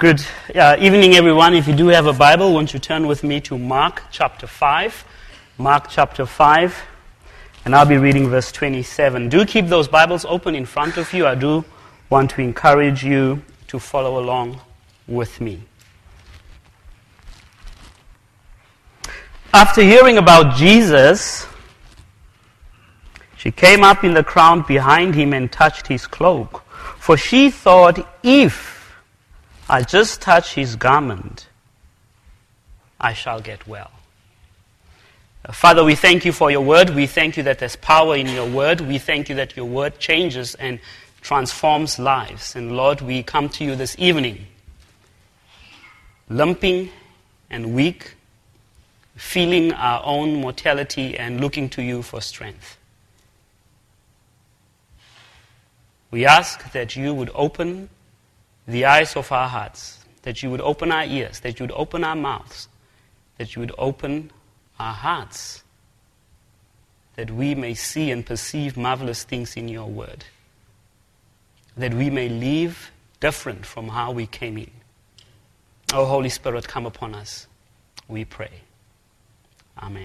Good evening, everyone. If you do have a Bible, won't you turn with me to Mark chapter 5. Mark chapter 5, and I'll be reading verse 27. Do keep those Bibles open in front of you. I do want to encourage you to follow along with me. After hearing about Jesus, she came up in the crowd behind him and touched his cloak, for she thought, if I just touch his garment, I shall get well. Father, we thank you for your word. We thank you that there's power in your word. We thank you that your word changes and transforms lives. And Lord, we come to you this evening, limping and weak, feeling our own mortality and looking to you for strength. We ask that you would open the eyes of our hearts, that you would open our ears, that you would open our mouths, that you would open our hearts, that we may see and perceive marvelous things in your word, that we may live different from how we came in. Oh, Holy Spirit, come upon us, we pray. Amen.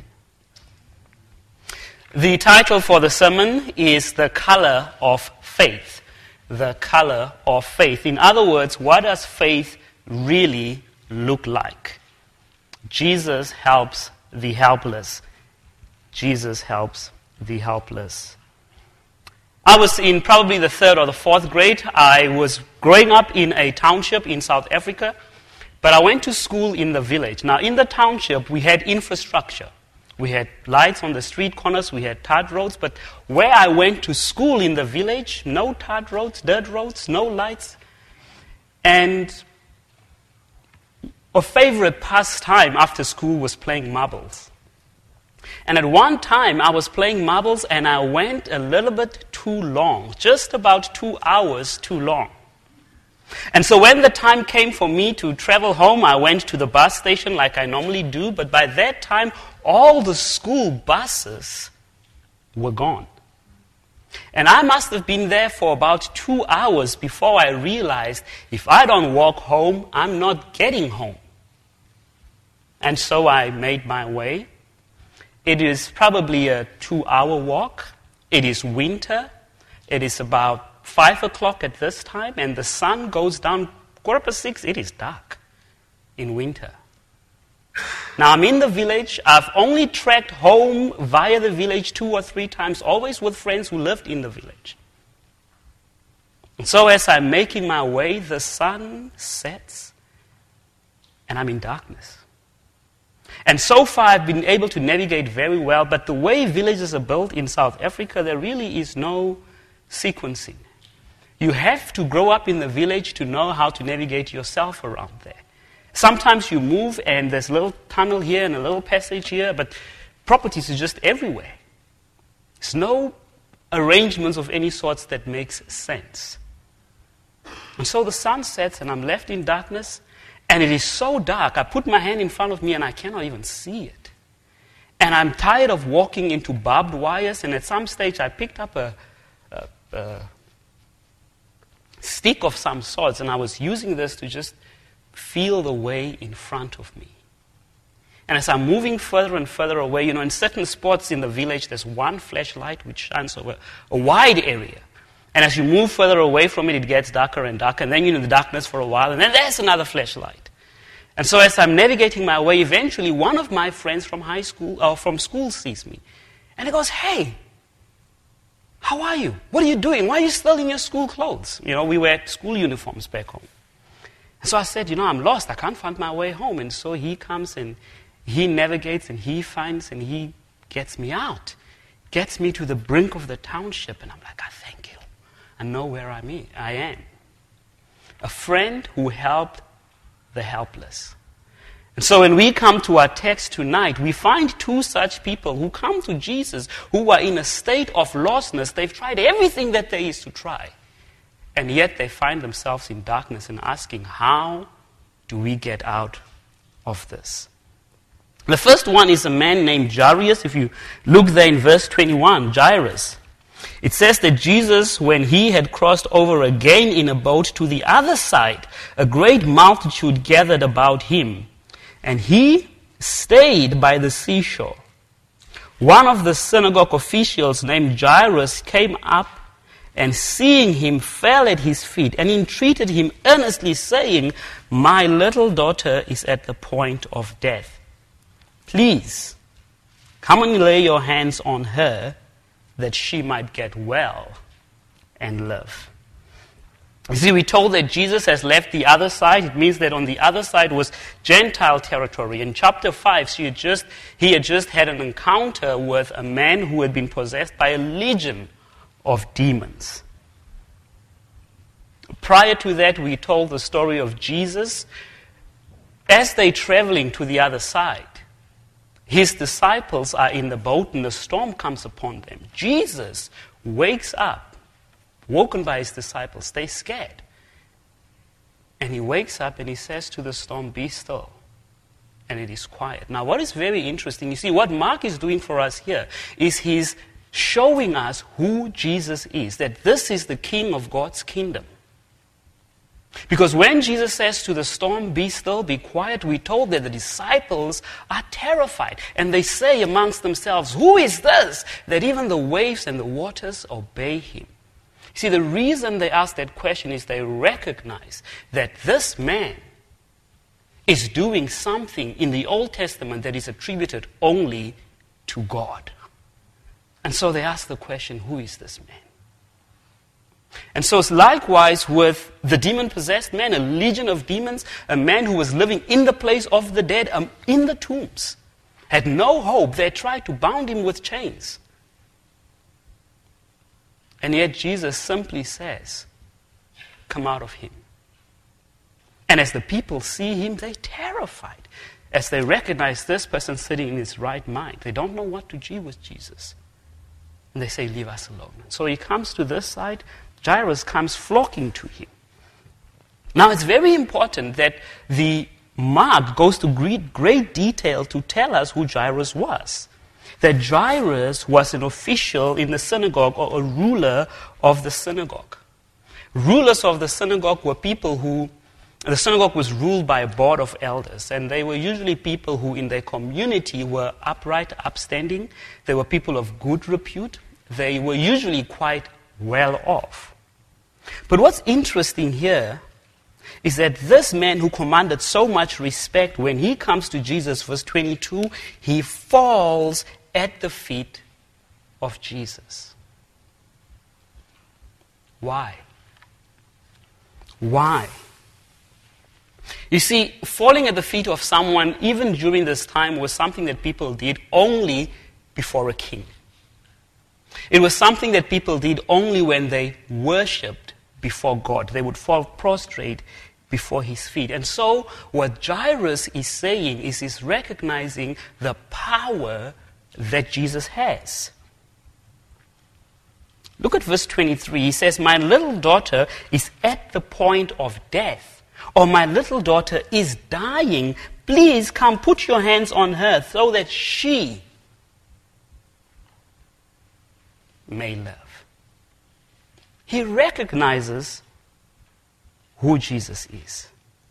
The title for the sermon is The Color of Faith. The color of faith. In other words, what does faith really look like? Jesus helps the helpless. Jesus helps the helpless. I was in probably the 3rd or the 4th grade. I was growing up in a township in South Africa, but I went to school in the village. Now, in the township, we had infrastructure. We had lights on the street corners, we had tarred roads, but where I went to school in the village, no tarred roads, dirt roads, no lights. And a favorite pastime after school was playing marbles. And at one time I was playing marbles and I went a little bit too long, just about 2 hours too long. And so when the time came for me to travel home, I went to the bus station like I normally do, but by that time, all the school buses were gone. And I must have been there for about 2 hours before I realized if I don't walk home, I'm not getting home. And so I made my way. It is probably a 2-hour walk. It is winter. It is about 5 o'clock at this time, and the sun goes down 6:15. It is dark in winter. Now, I'm in the village. I've only trekked home via the village 2 or 3 times, always with friends who lived in the village. And so as I'm making my way, the sun sets, and I'm in darkness. And so far, I've been able to navigate very well, but the way villages are built in South Africa, there really is no sequencing. You have to grow up in the village to know how to navigate yourself around there. Sometimes you move and there's a little tunnel here and a little passage here, but properties are just everywhere. There's no arrangements of any sorts that makes sense. And so the sun sets and I'm left in darkness, and it is so dark, I put my hand in front of me and I cannot even see it. And I'm tired of walking into barbed wires, and at some stage I picked up a stick of some sorts, and I was using this to just feel the way in front of me. And as I'm moving further and further away, in certain spots in the village, there's one flashlight which shines over a wide area. And as you move further away from it, it gets darker and darker, and then you're in the darkness for a while, and then there's another flashlight. And so as I'm navigating my way, eventually one of my friends from high school, or from school, sees me. And he goes, "Hey, how are you? What are you doing? Why are you still in your school clothes?" We wear school uniforms back home. And so I said, I'm lost. I can't find my way home. And so he comes and he navigates and he finds and he gets me out. Gets me to the brink of the township. And I'm like, I thank you. I know where I am. A friend who helped the helpless. And so when we come to our text tonight, we find 2 such people who come to Jesus who are in a state of lostness. They've tried everything that there is to try. And yet they find themselves in darkness and asking, how do we get out of this? The first one is a man named Jairus. If you look there in verse 21, Jairus. It says that Jesus, when he had crossed over again in a boat to the other side, a great multitude gathered about him, and he stayed by the seashore. One of the synagogue officials named Jairus came up and seeing him fell at his feet and entreated him earnestly, saying, "My little daughter is at the point of death. Please, come and lay your hands on her that she might get well and live." You see, we're told that Jesus has left the other side. It means that on the other side was Gentile territory. In chapter 5, he had just had an encounter with a man who had been possessed by a legion of demons. Prior to that, we told the story of Jesus. As they're traveling to the other side, his disciples are in the boat and the storm comes upon them. Jesus wakes up, woken by his disciples. They're scared. And he wakes up and he says to the storm, "Be still." And it is quiet. Now, what is very interesting, you see, what Mark is doing for us here is he's showing us who Jesus is, that this is the King of God's kingdom. Because when Jesus says to the storm, "Be still, be quiet," we're told that the disciples are terrified. And they say amongst themselves, "Who is this, that even the waves and the waters obey him?" See, the reason they ask that question is they recognize that this man is doing something in the Old Testament that is attributed only to God. And so they ask the question, who is this man? And so it's likewise with the demon-possessed man, a legion of demons, a man who was living in the place of the dead, in the tombs, had no hope. They tried to bound him with chains. And yet Jesus simply says, "Come out of him." And as the people see him, they're terrified as they recognize this person sitting in his right mind. They don't know what to do with Jesus. And they say, "Leave us alone." So he comes to this side. Jairus comes flocking to him. Now it's very important that the Mark goes to great detail to tell us who Jairus was. That Jairus was an official in the synagogue, or a ruler of the synagogue. Rulers of the synagogue were people who, the synagogue was ruled by a board of elders, and they were usually people who in their community were upright, upstanding. They were people of good repute. They were usually quite well off. But what's interesting here is that this man who commanded so much respect, when he comes to Jesus, verse 22, he falls at the feet of Jesus. Why? Why? You see, falling at the feet of someone, even during this time, was something that people did only before a king. It was something that people did only when they worshipped before God. They would fall prostrate before his feet. And so what Jairus is saying is he's recognizing the power that Jesus has. Look at verse 23. He says, "My little daughter is at the point of death," or "My little daughter is dying. Please come put your hands on her so that she may live." He recognizes who Jesus is.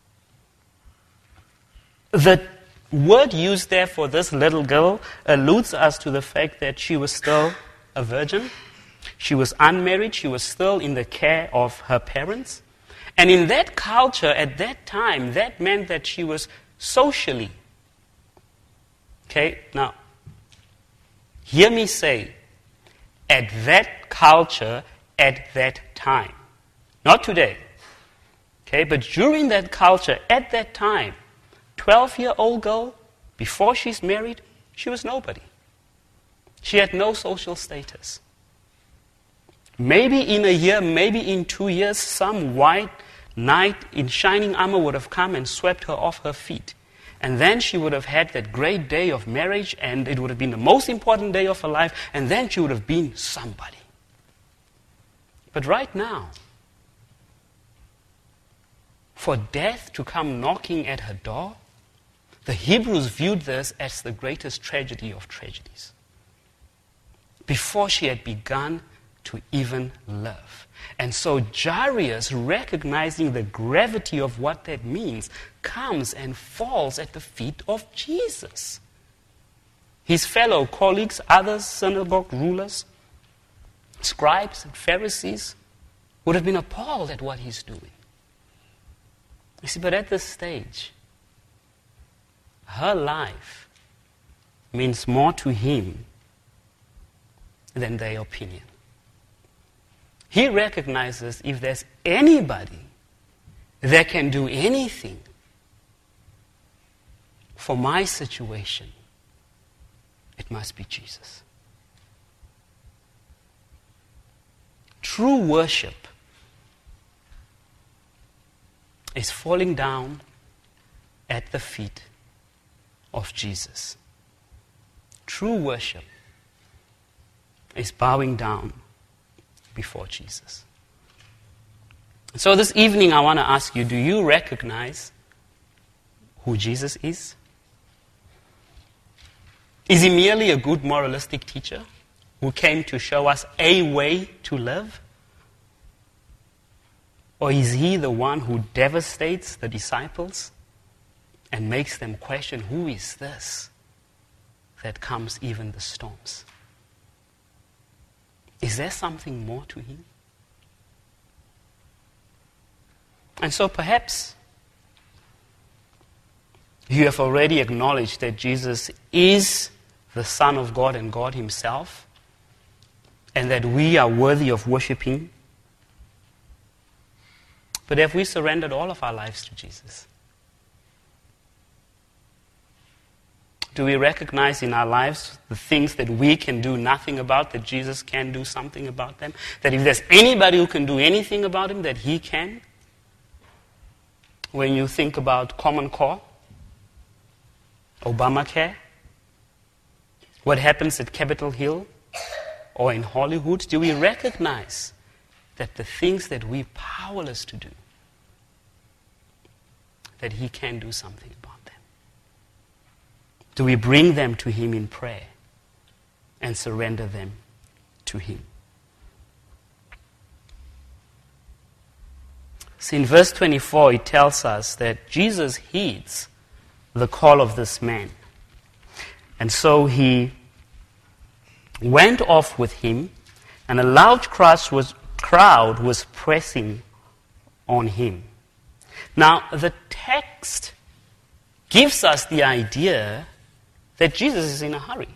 The word used there for this little girl alludes us to the fact that she was still a virgin. She was unmarried. She was still in the care of her parents. And in that culture, at that time, that meant that she was socially. Okay, now, hear me say, at that culture, at that time. Not today. Okay, but during that culture, at that time, 12-year-old girl, before she's married, she was nobody. She had no social status. Maybe in a year, maybe in 2 years, some white knight in shining armor would have come and swept her off her feet. And then she would have had that great day of marriage, and it would have been the most important day of her life, and then she would have been somebody. But right now, for death to come knocking at her door, the Hebrews viewed this as the greatest tragedy of tragedies. Before she had begun to even live. And so Jairus, recognizing the gravity of what that means, comes and falls at the feet of Jesus. His fellow colleagues, other synagogue rulers, scribes and Pharisees, would have been appalled at what he's doing. You see, but at this stage, her life means more to him than their opinion. He recognizes if there's anybody that can do anything for my situation, it must be Jesus. True worship is falling down at the feet of Jesus. True worship is bowing down before Jesus. So this evening I want to ask you, do you recognize who Jesus is? Is he merely a good moralistic teacher who came to show us a way to live? Or is he the one who devastates the disciples and makes them question, who is this that calms even the storms? Is there something more to him? And so perhaps you have already acknowledged that Jesus is the Son of God and God himself, and that we are worthy of worshiping. But have we surrendered all of our lives to Jesus? Do we recognize in our lives the things that we can do nothing about, that Jesus can do something about them? That if there's anybody who can do anything about him, that he can? When you think about Common Core, Obamacare, what happens at Capitol Hill or in Hollywood, do we recognize that the things that we're powerless to do, that he can do something about them? Do we bring them to him in prayer and surrender them to him? See, in verse 24, it tells us that Jesus heeds the call of this man. And so he went off with him, and a loud crowd was pressing on him. Now, the text gives us the idea that Jesus is in a hurry.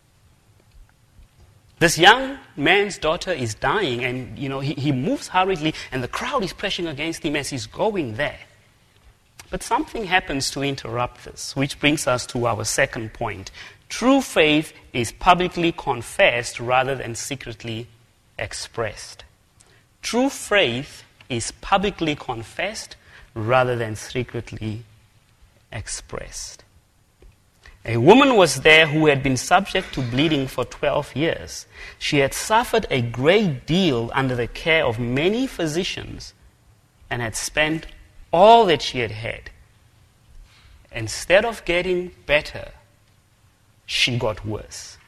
This young man's daughter is dying, and he moves hurriedly, and the crowd is pressing against him as he's going there. But something happens to interrupt this, which brings us to our second point. True faith is publicly confessed rather than secretly expressed. True faith is publicly confessed rather than secretly expressed. A woman was there who had been subject to bleeding for 12 years. She had suffered a great deal under the care of many physicians and had spent all that she had had. Instead of getting better, she got worse.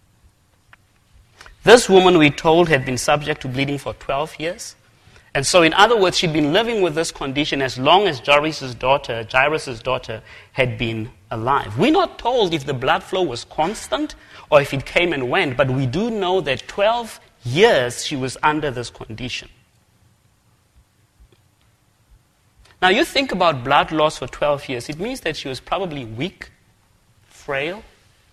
This woman, we're told, had been subject to bleeding for 12 years. And so, in other words, she'd been living with this condition as long as Jairus' daughter had been alive. We're not told if the blood flow was constant or if it came and went, but we do know that 12 years she was under this condition. Now, you think about blood loss for 12 years, it means that she was probably weak, frail.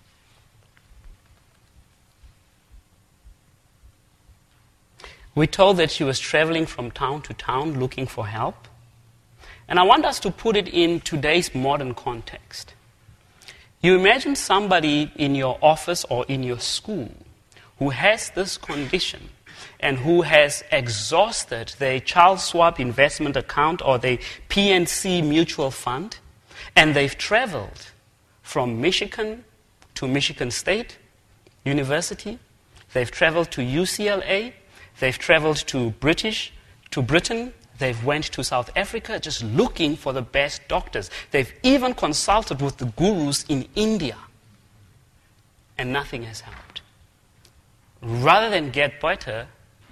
We're told that she was traveling from town to town looking for help. And I want us to put it in today's modern context. You imagine somebody in your office or in your school who has this condition and who has exhausted their child swap investment account or their PNC mutual fund, and they've traveled from Michigan to Michigan State University, they've traveled to UCLA, they've traveled to Britain, they've went to South Africa just looking for the best doctors. They've even consulted with the gurus in India, and nothing has helped. Rather than get better,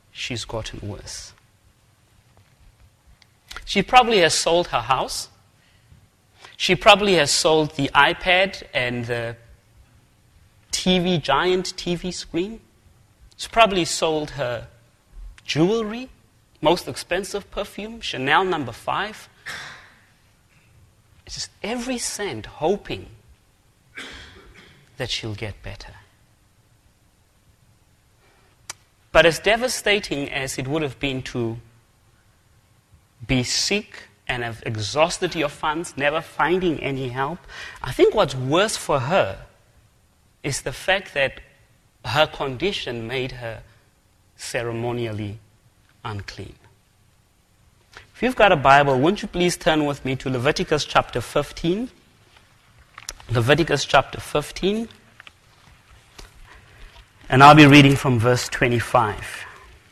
she's gotten worse. She probably has sold her house. She probably has sold the iPad and the giant TV screen. She's probably sold her jewelry, most expensive perfume, Chanel No. 5. It's just every cent hoping that she'll get better. But as devastating as it would have been to be sick and have exhausted your funds, never finding any help, I think what's worse for her is the fact that her condition made her ceremonially unclean. If you've got a Bible, won't you please turn with me to Leviticus chapter 15? Leviticus chapter 15. And I'll be reading from verse 25.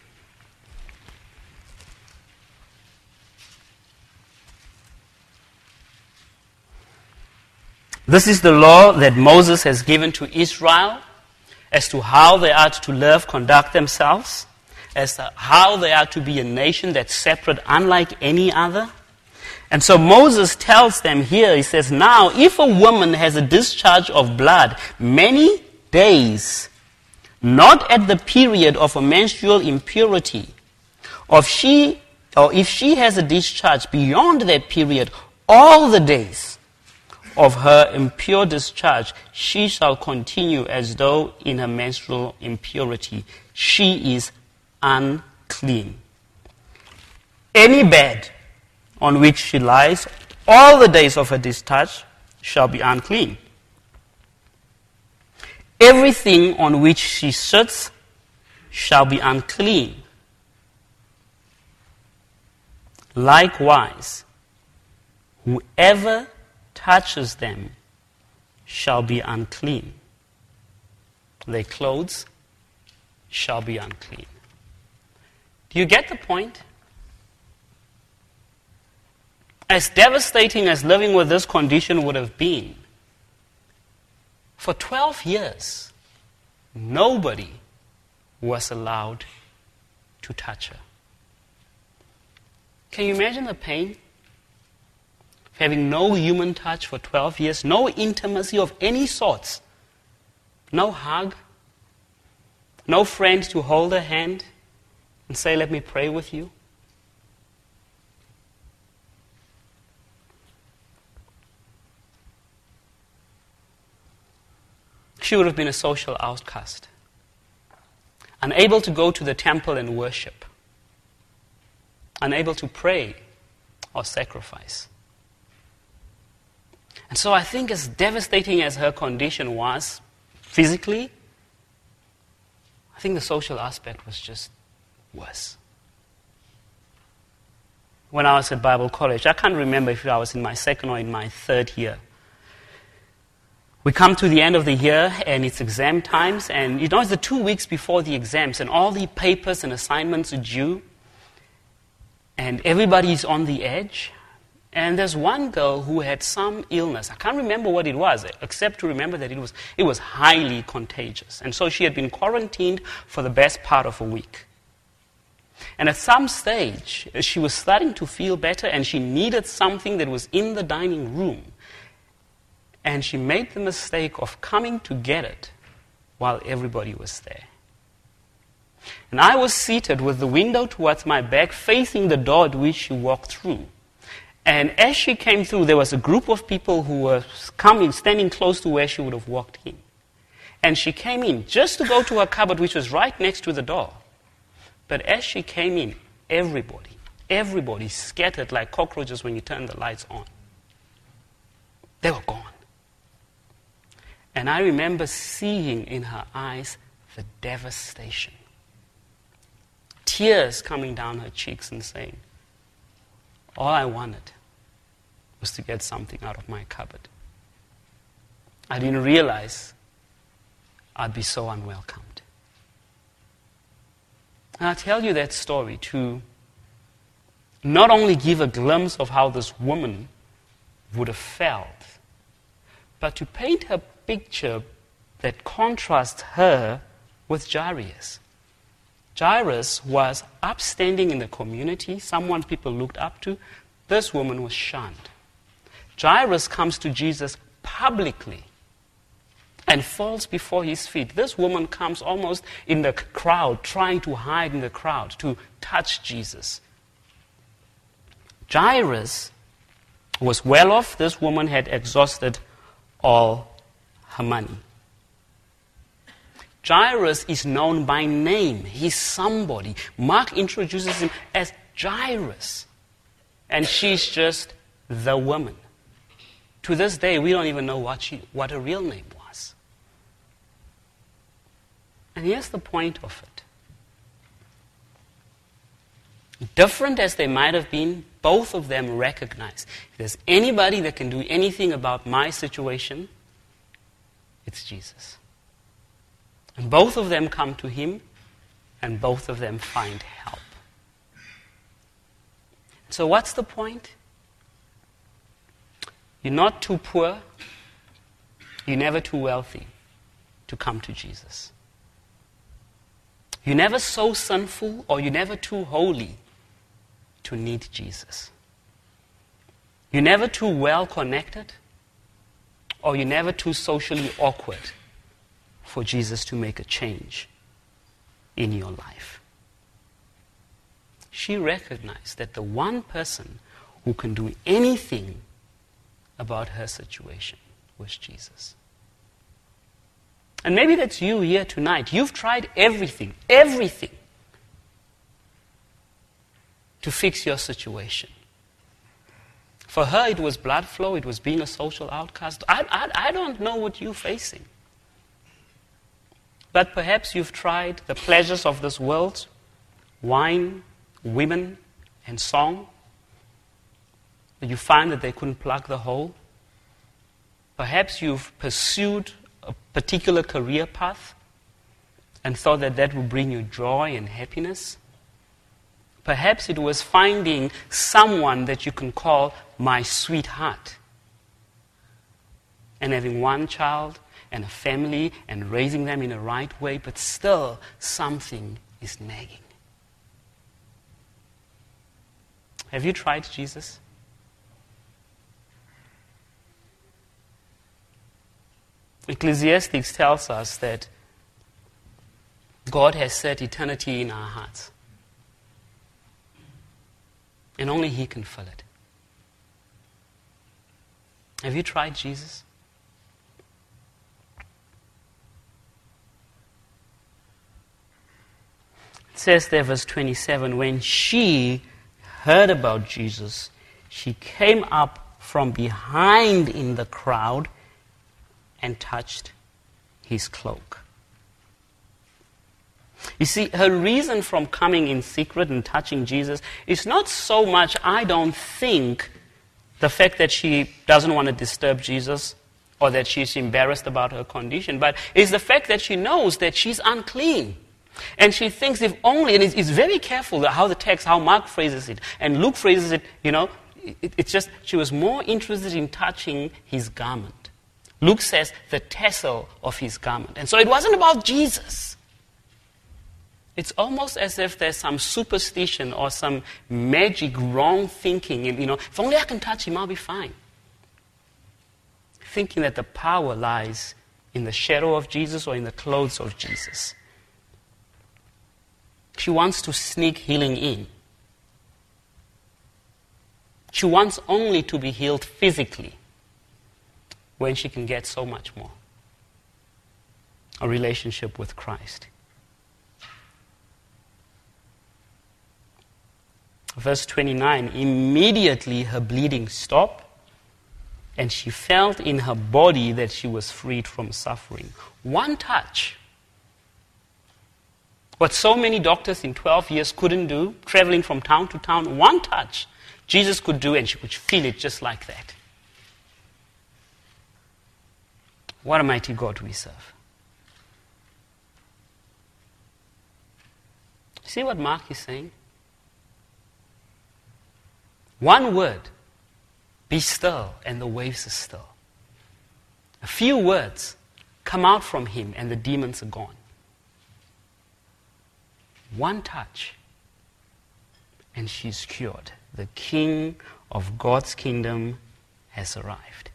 This is the law that Moses has given to Israel as to how they are to live, conduct themselves, as to how they are to be a nation that's separate, unlike any other. And so Moses tells them here, he says, now, if a woman has a discharge of blood many days, not at the period of a menstrual impurity, or if she has a discharge beyond that period, all the days of her impure discharge, she shall continue as though in her menstrual impurity. She is unclean. Any bed on which she lies, all the days of her discharge shall be unclean. Everything on which she sits shall be unclean. Likewise, whoever touches them shall be unclean. Their clothes shall be unclean. Do you get the point? As devastating as living with this condition would have been, for 12 years, nobody was allowed to touch her. Can you imagine the pain? Having no human touch for 12 years, no intimacy of any sorts, no hug, no friend to hold her hand and say, let me pray with you. She would have been a social outcast, unable to go to the temple and worship, unable to pray or sacrifice. And so I think as devastating as her condition was physically, I think the social aspect was just worse. When I was at Bible college, I can't remember if I was in my second or in my third year. We come to the end of the year and it's exam times, and it's the 2 weeks before the exams and all the papers and assignments are due and everybody's on the edge. And there's one girl who had some illness. I can't remember what it was, except to remember that it was highly contagious. And so she had been quarantined for the best part of a week. And at some stage, she was starting to feel better and she needed something that was in the dining room. And she made the mistake of coming to get it while everybody was there. And I was seated with the window towards my back, facing the door at which she walked through. And as she came through, there was a group of people who were standing close to where she would have walked in. And she came in just to go to her cupboard, which was right next to the door. But as she came in, everybody scattered like cockroaches when you turn the lights on. They were gone. And I remember seeing in her eyes the devastation. Tears coming down her cheeks and saying, all I wanted was to get something out of my cupboard. I didn't realize I'd be so unwelcomed. And I tell you that story to not only give a glimpse of how this woman would have felt, but to paint a picture that contrasts her with Jairus. Jairus was upstanding in the community, someone people looked up to. This woman was shunned. Jairus comes to Jesus publicly and falls before his feet. This woman comes almost in the crowd, trying to hide in the crowd, to touch Jesus. Jairus was well off. This woman had exhausted all her money. Jairus is known by name. He's somebody. Mark introduces him as Jairus. And she's just the woman. To this day, we don't even know what her real name was. And here's the point of it. Different as they might have been, both of them recognize if there's anybody that can do anything about my situation, it's Jesus. And both of them come to him, and both of them find help. So what's the point? You're not too poor, you're never too wealthy to come to Jesus. You're never so sinful, or you're never too holy to need Jesus. You're never too well connected, or you're never too socially awkward for Jesus to make a change in your life. She recognized that the one person who can do anything about her situation was Jesus. And maybe that's you here tonight. You've tried everything to fix your situation. For her, it was blood flow, it was being a social outcast. I don't know what you're facing. But perhaps you've tried the pleasures of this world, wine, women, and song, but you find that they couldn't plug the hole. Perhaps you've pursued a particular career path and thought that that would bring you joy and happiness. Perhaps it was finding someone that you can call my sweetheart and having one child and a family and raising them in the right way, but still something is nagging. Have you tried Jesus? Ecclesiastes tells us that God has set eternity in our hearts. And only He can fill it. Have you tried Jesus? It says there, verse 27, when she heard about Jesus, she came up from behind in the crowd and touched his cloak. You see, her reason from coming in secret and touching Jesus is not so much, I don't think, the fact that she doesn't want to disturb Jesus or that she's embarrassed about her condition, but it's the fact that she knows that she's unclean. And she thinks if only, and it's very careful how Mark phrases it, and Luke phrases it, it's just, she was more interested in touching his garment. Luke says the tassel of his garment. And so it wasn't about Jesus. It's almost as if there's some superstition or some magic wrong thinking. If only I can touch him, I'll be fine. Thinking that the power lies in the shadow of Jesus or in the clothes of Jesus. She wants to sneak healing in. She wants only to be healed physically when she can get so much more. A relationship with Christ. Verse 29, immediately her bleeding stopped, and she felt in her body that she was freed from suffering. One touch. What so many doctors in 12 years couldn't do, traveling from town to town, one touch, Jesus could do, and she could feel it just like that. What a mighty God we serve. See what Mark is saying? One word, be still, and the waves are still. A few words come out from him, and the demons are gone. One touch, and she's cured. The King of God's kingdom has arrived.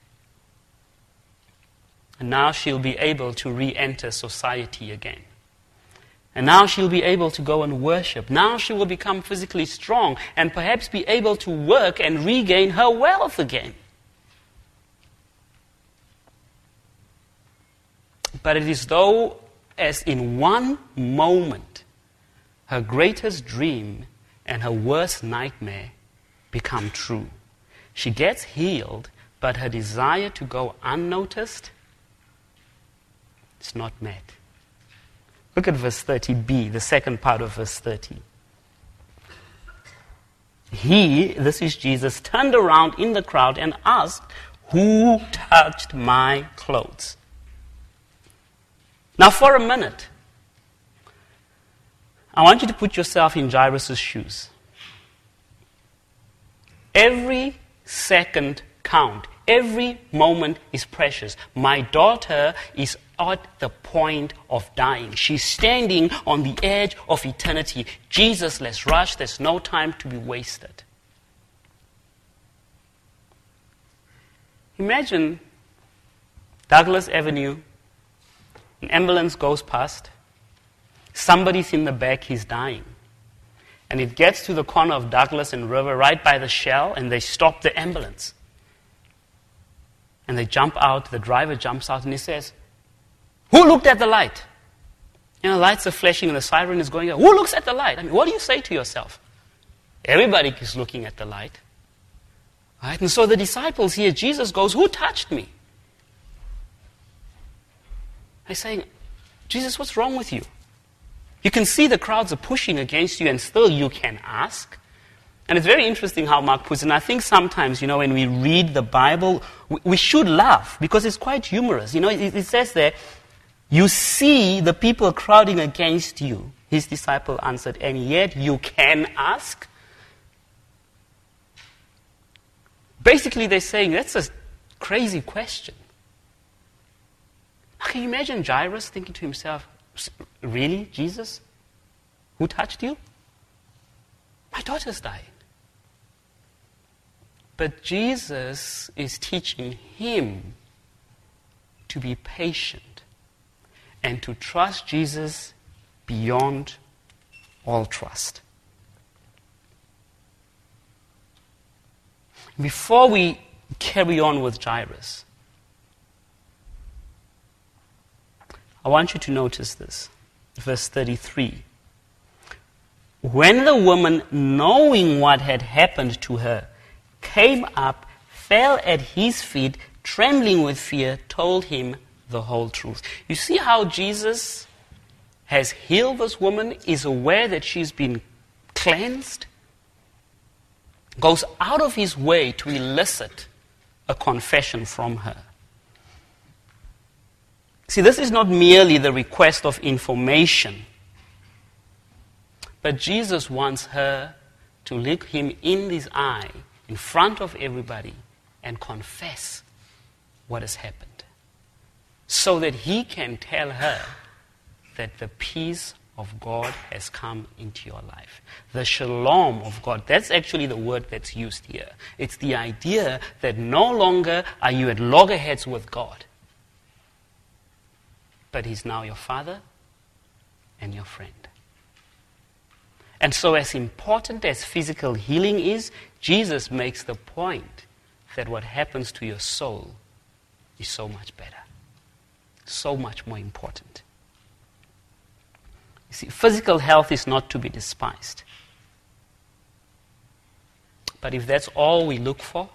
And now she'll be able to re-enter society again. And now she'll be able to go and worship. Now she will become physically strong and perhaps be able to work and regain her wealth again. But it is though as in one moment her greatest dream and her worst nightmare become true. She gets healed, but her desire to go unnoticed is not met. Look at verse 30b, the second part of verse 30. He, this is Jesus, turned around in the crowd and asked, "Who touched my clothes?" Now for a minute, I want you to put yourself in Jairus' shoes. Every second count. Every moment is precious. My daughter is at the point of dying. She's standing on the edge of eternity. Jesus, let's rush. There's no time to be wasted. Imagine Douglas Avenue. An ambulance goes past. Somebody's in the back. He's dying. And it gets to the corner of Douglas and River right by the Shell, and they stop the ambulance. And they jump out, the driver jumps out, and he says, "Who looked at the light?" You know, lights are flashing and the siren is going, "Who looks at the light?" I mean, what do you say to yourself? Everybody is looking at the light. Right? And so the disciples here, Jesus goes, "Who touched me?" They're saying, "Jesus, what's wrong with you? You can see the crowds are pushing against you and still you can ask." And it's very interesting how Mark puts it. And I think sometimes, when we read the Bible, we should laugh because it's quite humorous. It says there, "You see the people crowding against you." His disciple answered, "And yet you can ask?" Basically, they're saying, that's a crazy question. Can you imagine Jairus thinking to himself, "Really, Jesus? Who touched you? My daughter's dying." But Jesus is teaching him to be patient and to trust Jesus beyond all trust. Before we carry on with Jairus, I want you to notice this. Verse 33. When the woman, knowing what had happened to her, came up, fell at his feet, trembling with fear, told him the whole truth. You see how Jesus has healed this woman, is aware that she's been cleansed, goes out of his way to elicit a confession from her. See, this is not merely the request of information, but Jesus wants her to look him in his eye, in front of everybody, and confess what has happened, so that he can tell her that the peace of God has come into your life. The shalom of God, that's actually the word that's used here. It's the idea that no longer are you at loggerheads with God, but he's now your Father and your friend. And so as important as physical healing is, Jesus makes the point that what happens to your soul is so much better, so much more important. You see, physical health is not to be despised. But if that's all we look for,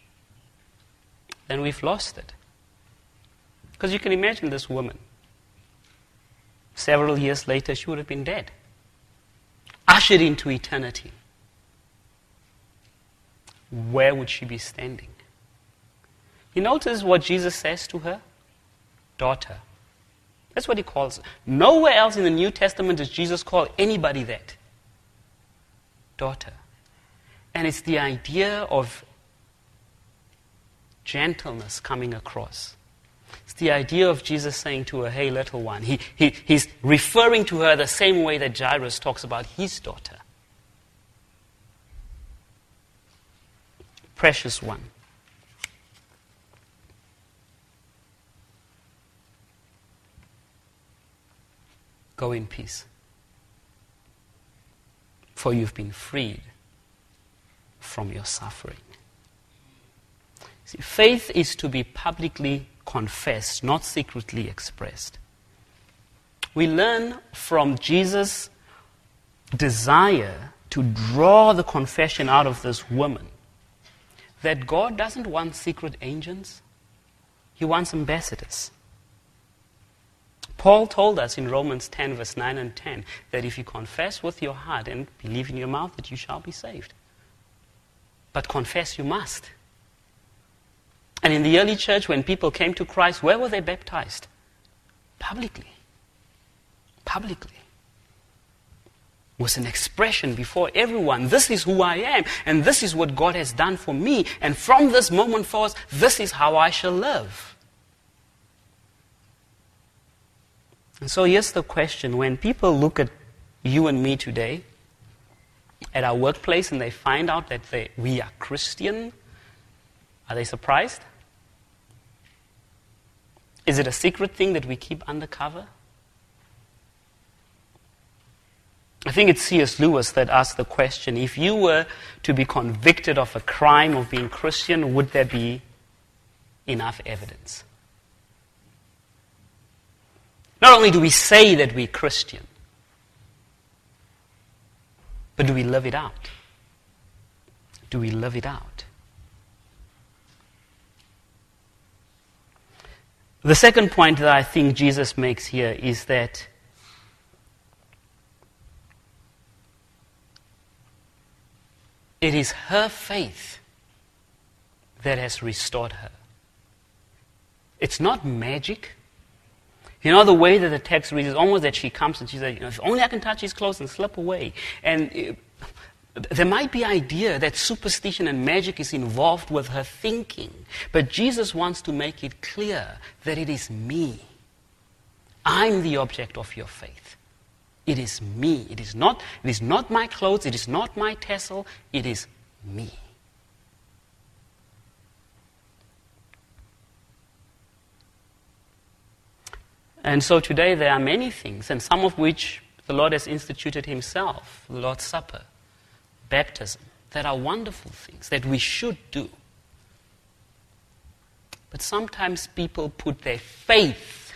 then we've lost it. Because you can imagine this woman. Several years later, she would have been dead, ushered into eternity. Where would she be standing? You notice what Jesus says to her? Daughter. That's what he calls her. Nowhere else in the New Testament does Jesus call anybody that. Daughter. And it's the idea of gentleness coming across. It's the idea of Jesus saying to her, hey, little one. He's referring to her the same way that Jairus talks about his daughter. Precious one. Go in peace, for you've been freed from your suffering. See, faith is to be publicly confessed, not secretly expressed. We learn from Jesus' desire to draw the confession out of this woman that God doesn't want secret agents, He wants ambassadors. Paul told us in Romans 10, verse 9 and 10, that if you confess with your heart and believe in your mouth, that you shall be saved. But confess you must. And in the early church, when people came to Christ, where were they baptized? Publicly. Publicly. It was an expression before everyone. This is who I am, and this is what God has done for me. And from this moment forth, this is how I shall live. And so here's the question. When people look at you and me today, at our workplace, and they find out that we are Christian, are they surprised? Is it a secret thing that we keep undercover? I think it's C.S. Lewis that asked the question, if you were to be convicted of a crime of being Christian, would there be enough evidence? Not only do we say that we're Christian, but do we live it out? Do we live it out? The second point that I think Jesus makes here is that it is her faith that has restored her. It's not magic. You know, the way that the text reads is almost that she comes and she says, if only I can touch his clothes and slip away. And there might be idea that superstition and magic is involved with her thinking. But Jesus wants to make it clear that it is me. I'm the object of your faith. It is me. It is not my clothes. It is not my tassel. It is me. And so today there are many things, and some of which the Lord has instituted himself, the Lord's Supper, baptism, that are wonderful things that we should do. But sometimes people put their faith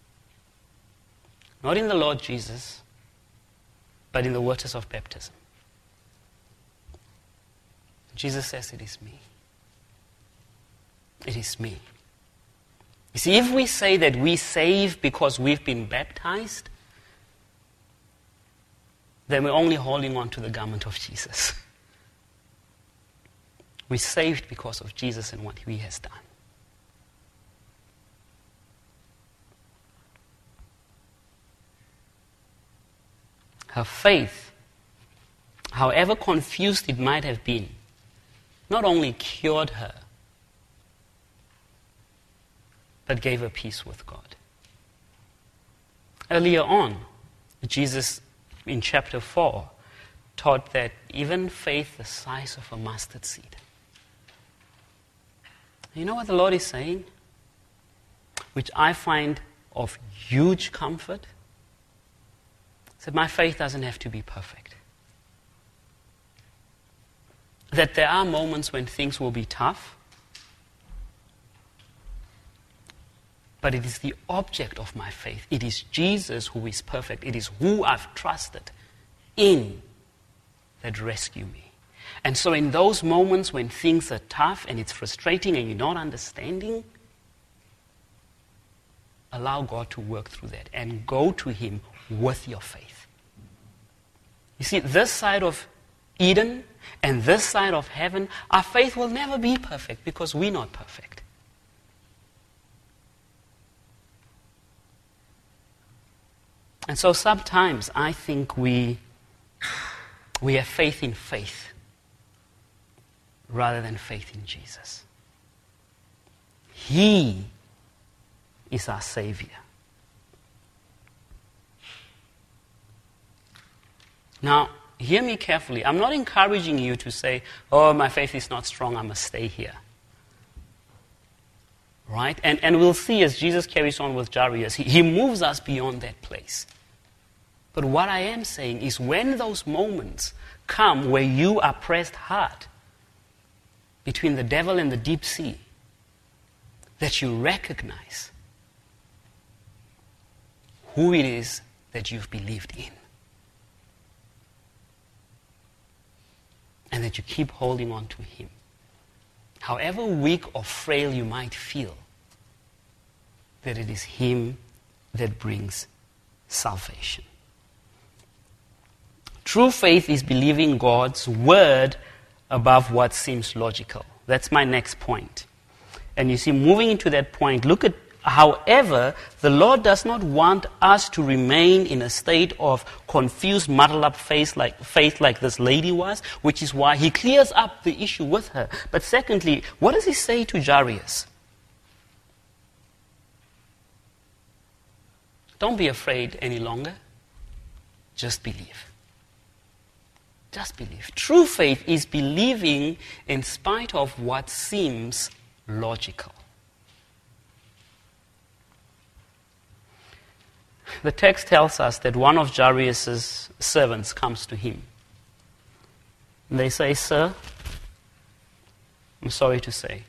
not in the Lord Jesus, but in the waters of baptism. Jesus says, it is me. It is me. You see, if we say that we save because we've been baptized, then we're only holding on to the garment of Jesus. We're saved because of Jesus and what he has done. Her faith, however confused it might have been, not only cured her, but gave her peace with God. Earlier on, Jesus, in chapter 4, taught that even faith the size of a mustard seed. You know what the Lord is saying? Which I find of huge comfort. He said, my faith doesn't have to be perfect. That there are moments when things will be tough, but it is the object of my faith. It is Jesus who is perfect. It is who I've trusted in that rescue me. And so in those moments when things are tough and it's frustrating and you're not understanding, allow God to work through that and go to him with your faith. You see, this side of Eden and this side of heaven, our faith will never be perfect because we're not perfect. And so sometimes I think we have faith in faith rather than faith in Jesus. He is our Savior. Now, hear me carefully. I'm not encouraging you to say, oh, my faith is not strong, I must stay here. Right? And we'll see as Jesus carries on with Jairus, he moves us beyond that place. But what I am saying is when those moments come where you are pressed hard between the devil and the deep sea, that you recognize who it is that you've believed in. And that you keep holding on to him. However weak or frail you might feel, that it is him that brings salvation. True faith is believing God's word above what seems logical. That's my next point. And you see, moving into that point, look at, however, the Lord does not want us to remain in a state of confused, muddled up faith like this lady was, which is why he clears up the issue with her. But secondly, what does he say to Jairus? Don't be afraid any longer. Just believe. Just believe. True faith is believing in spite of what seems logical. The text tells us that one of Jairus' servants comes to him. They say, "Sir, I'm sorry to say,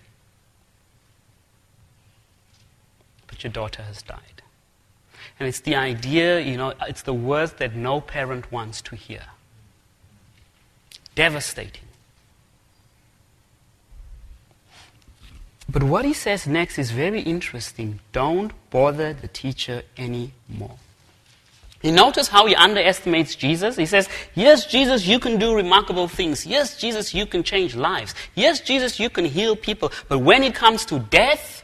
but your daughter has died." And it's the idea, it's the words that no parent wants to hear. Devastating. But what he says next is very interesting. Don't bother the teacher anymore. You notice how he underestimates Jesus? He says, yes, Jesus, you can do remarkable things. Yes, Jesus, you can change lives. Yes, Jesus, you can heal people. But when it comes to death,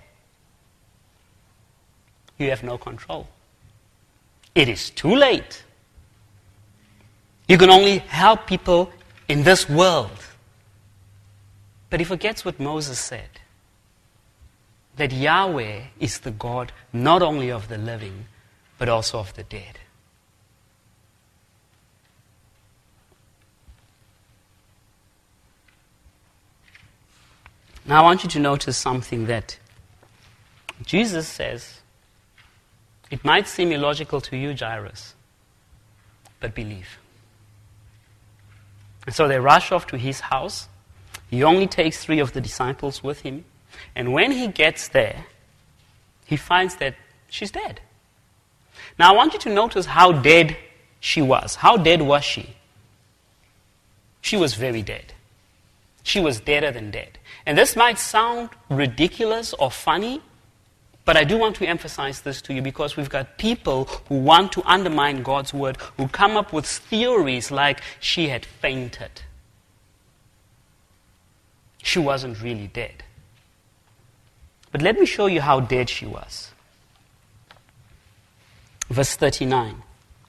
you have no control. It is too late. You can only help people in this world. But he forgets what Moses said. That Yahweh is the God not only of the living, but also of the dead. Now I want you to notice something that Jesus says, it might seem illogical to you, Jairus, but believe. And so they rush off to his house. He only takes 3 of the disciples with him. And when he gets there, he finds that she's dead. Now I want you to notice how dead she was. How dead was she? She was very dead. She was deader than dead. And this might sound ridiculous or funny, but I do want to emphasize this to you because we've got people who want to undermine God's word, who come up with theories like she had fainted. She wasn't really dead. But let me show you how dead she was. Verse 39.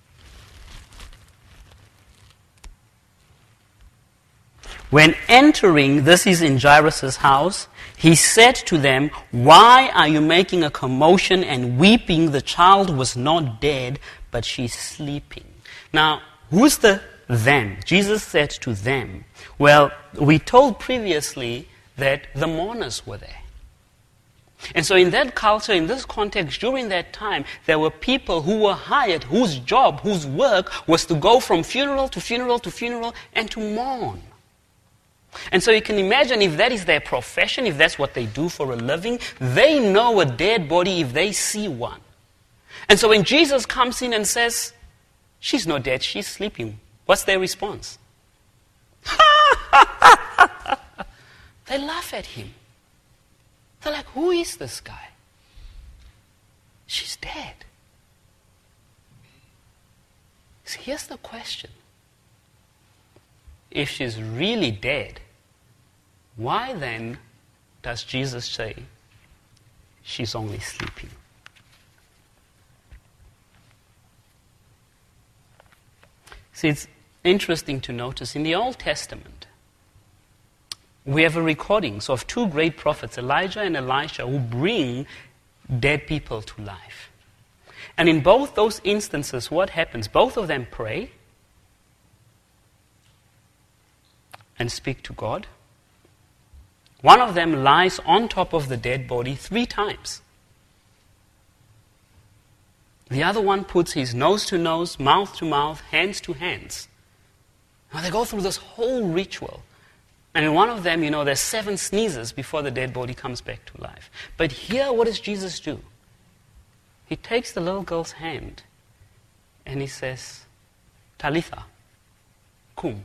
When entering, this is in Jairus' house, he said to them, "Why are you making a commotion and weeping? The child was not dead, but she's sleeping." Now, who's the them? Jesus said to them. Well, we told previously that the mourners were there. And so in that culture, in this context, during that time, there were people who were hired, whose job, whose work was to go from funeral to funeral to funeral and to mourn. And so you can imagine if that is their profession, if that's what they do for a living, they know a dead body if they see one. And so when Jesus comes in and says, "She's not dead, she's sleeping," what's their response? They laugh at him. They're like, "Who is this guy? She's dead." So here's the question. If she's really dead, why then does Jesus say she's only sleeping? See, it's interesting to notice in the Old Testament, we have recordings of 2 great prophets, Elijah and Elisha, who bring dead people to life. And in both those instances, what happens? Both of them pray and speak to God. One of them lies on top of the dead body 3 times. The other one puts his nose to nose, mouth to mouth, hands to hands. Now they go through this whole ritual. And in one of them, there's 7 sneezes before the dead body comes back to life. But here, what does Jesus do? He takes the little girl's hand and he says, Talitha, cum.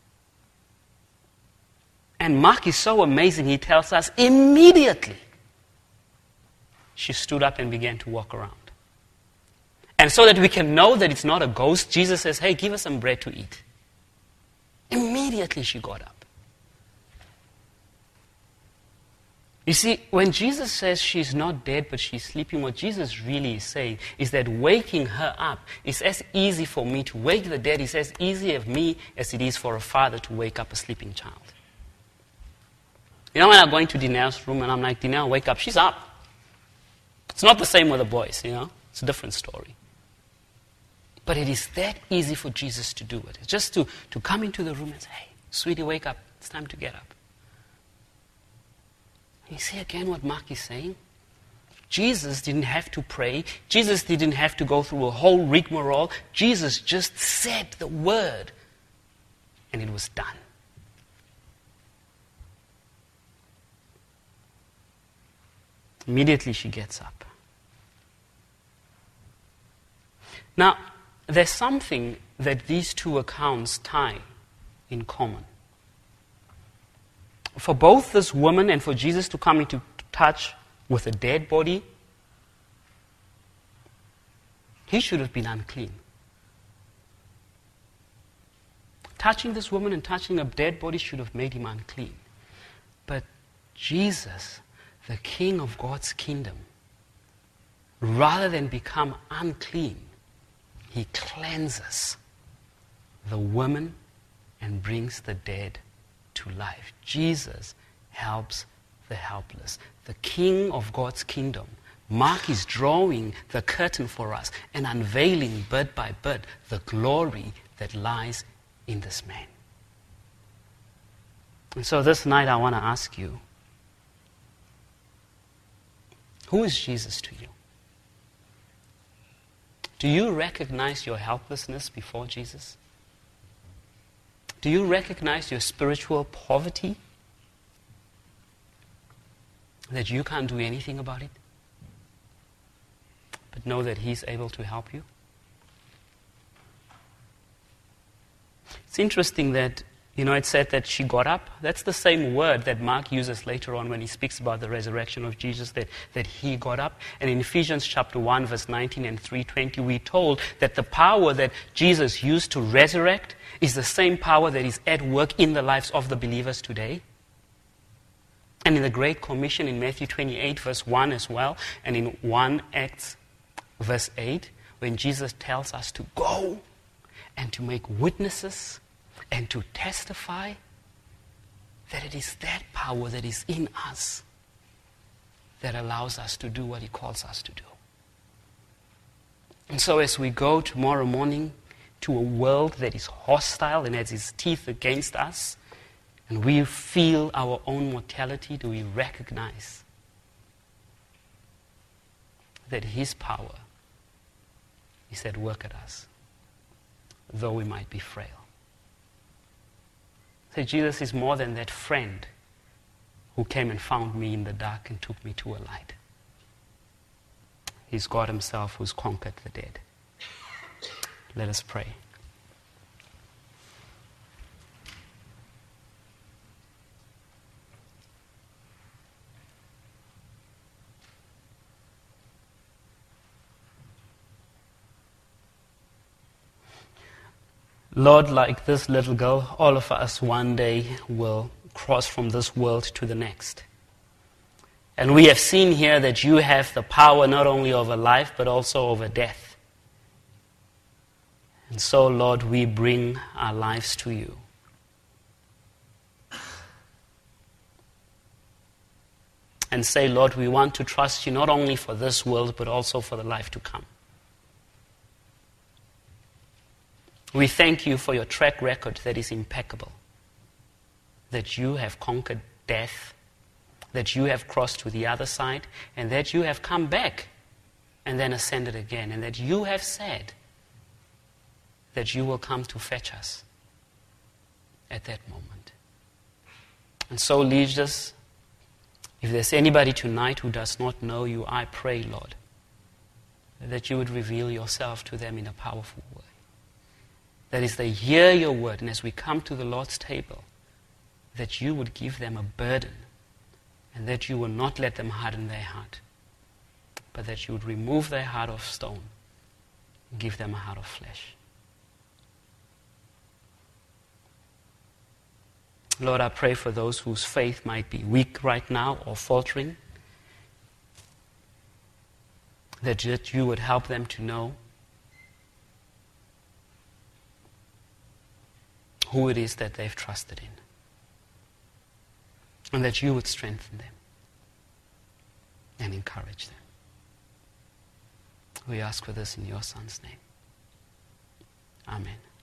And Mark is so amazing, he tells us immediately she stood up and began to walk around. And so that we can know that it's not a ghost, Jesus says, hey, give us some bread to eat. Immediately she got up. You see, when Jesus says she's not dead but she's sleeping, what Jesus really is saying is that waking her up is as easy for me to wake the dead, is as easy of me as it is for a father to wake up a sleeping child. When I'm going to Dinell's room and I'm like, Dinell, wake up, she's up. It's not the same with the boys, It's a different story. But it is that easy for Jesus to do it. It's just to come into the room and say, hey, sweetie, wake up. It's time to get up. You see again what Mark is saying? Jesus didn't have to pray. Jesus didn't have to go through a whole rigmarole. Jesus just said the word and it was done. Immediately she gets up. Now, there's something that these 2 accounts tie in common. For both this woman and for Jesus to come into touch with a dead body, he should have been unclean. Touching this woman and touching a dead body should have made him unclean. But Jesus, the King of God's kingdom, rather than become unclean, he cleanses the woman and brings the dead to life. Jesus helps the helpless. The King of God's kingdom. Mark is drawing the curtain for us and unveiling bit by bit the glory that lies in this man. And so this night I want to ask you, who is Jesus to you? Do you recognize your helplessness before Jesus? Do you recognize your spiritual poverty? That you can't do anything about it? But know that he's able to help you? It's interesting that, it said that she got up. That's the same word that Mark uses later on when he speaks about the resurrection of Jesus, that he got up. And in Ephesians chapter 1, verse 19 and 3:20, we're told that the power that Jesus used to resurrect is the same power that is at work in the lives of the believers today. And in the Great Commission in Matthew 28, verse 1 as well, and in 1 Acts, verse 8, when Jesus tells us to go and to make witnesses and to testify, that it is that power that is in us that allows us to do what he calls us to do. And so as we go tomorrow morning to a world that is hostile and has its teeth against us, and we feel our own mortality, do we recognize that his power is at work at us, though we might be frail? Say, Jesus is more than that friend who came and found me in the dark and took me to a light. He's God himself who's conquered the dead. Let us pray. Lord, like this little girl, all of us one day will cross from this world to the next. And we have seen here that you have the power not only over life, but also over death. And so, Lord, we bring our lives to you. and say, Lord, we want to trust you not only for this world, but also for the life to come. We thank you for your track record that is impeccable, that you have conquered death, that you have crossed to the other side, and that you have come back and then ascended again, and that you have said that you will come to fetch us at that moment. And so, leaders, if there's anybody tonight who does not know you, I pray, Lord, that you would reveal yourself to them in a powerful way. That as they hear your word, and as we come to the Lord's table, that you would give them a burden, and that you will not let them harden their heart, but that you would remove their heart of stone and give them a heart of flesh. Lord, I pray for those whose faith might be weak right now or faltering, that you would help them to know who it is that they've trusted in, and that you would strengthen them and encourage them. We ask for this in your Son's name. Amen.